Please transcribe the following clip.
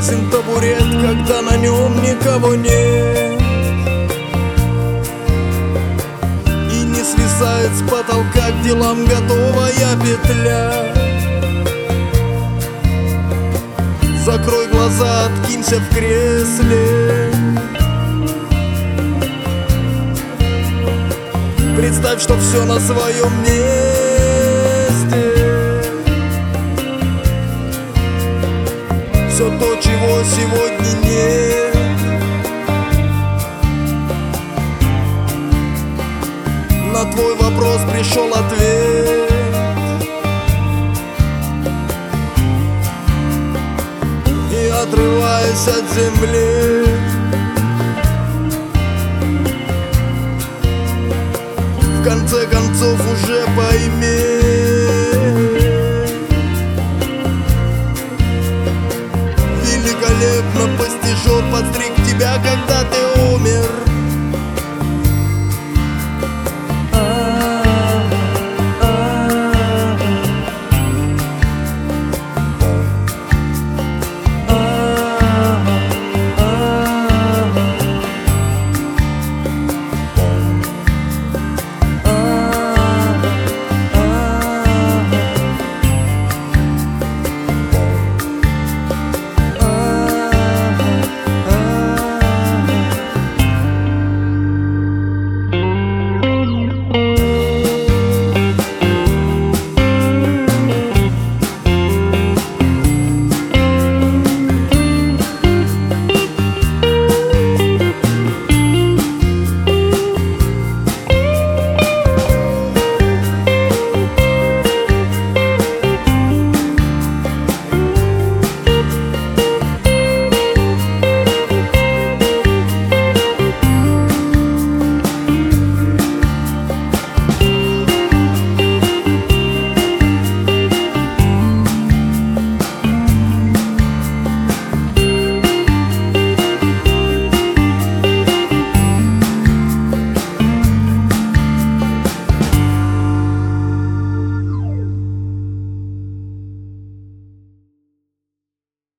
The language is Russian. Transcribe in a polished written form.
прекрасен табурет, когда на нем никого нет, и не свисает с потолка к делам готовая петля. Закрой глаза, откинься в кресле, представь, что все на своем месте. Все то, чего сегодня нет. На твой вопрос пришел ответ. И отрываясь от земли, в конце концов уже пойми, великолепно постижер подстриг тебя, когда ты умер.